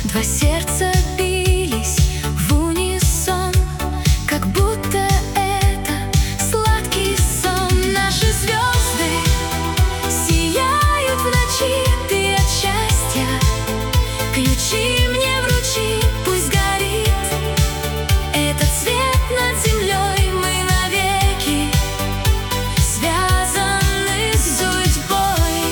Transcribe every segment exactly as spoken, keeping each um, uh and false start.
Два сердца бились в унисон, как будто это сладкий сон. Наши звезды сияют в ночи, ты от счастья ключи мне вручи, пусть горит этот свет над землей. Мы навеки связаны с судьбой.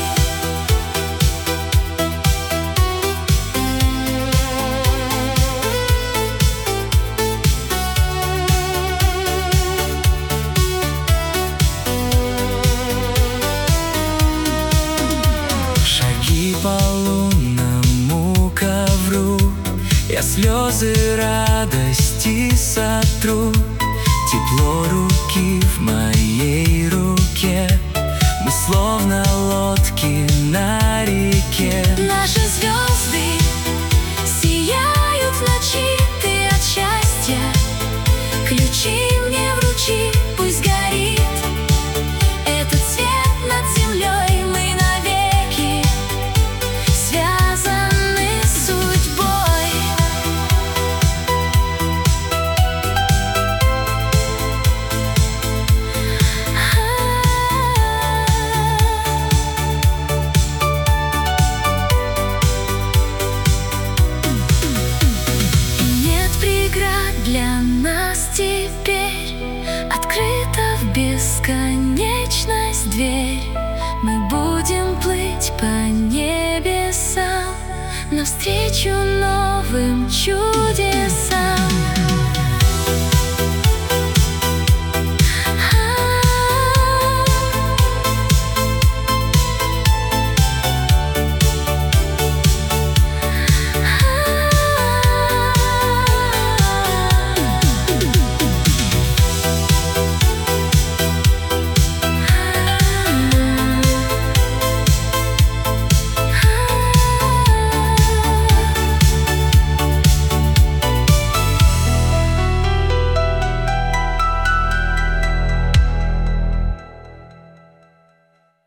Шаги по лунному ковру, я слезы радости сотру. Тепло руки в моей руке, мы словно лодки на реке. Наши звезды сияют в ночи, ты от счастья ключи мне вручи, пусть горит этот свет над землей. Мы навеки связаны с судьбой. Нет преград для нас теперь, открыта в бесконечность дверь. Мы будем плыть по небесам навстречу новым чудесам.